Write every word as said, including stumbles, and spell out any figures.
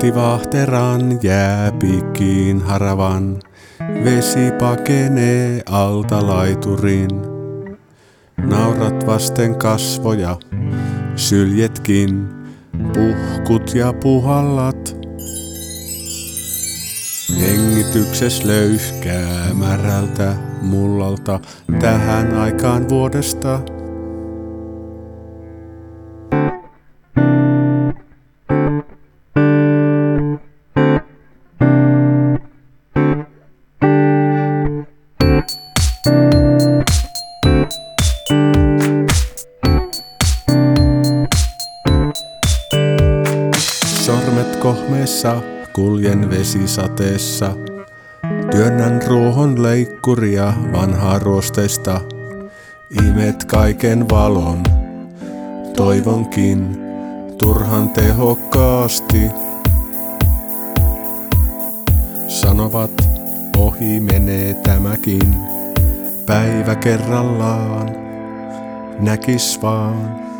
Kohti Vahteran jääpiikkiin haravan, vesi pakenee alta laiturin. Naurat vasten kasvoja, syljetkin, puhkut ja puhallat. Hengitykses löyhkää märältä mullalta tähän aikaan vuodesta. Sormet kohmeessa, kuljen vesisateessa. Työnnän ruohon leikkuria vanhaa ruosteista. Imet kaiken valon, toivonkin turhan tehokkaasti. Sanovat, ohi menee tämäkin, päivä kerrallaan, näkis vaan.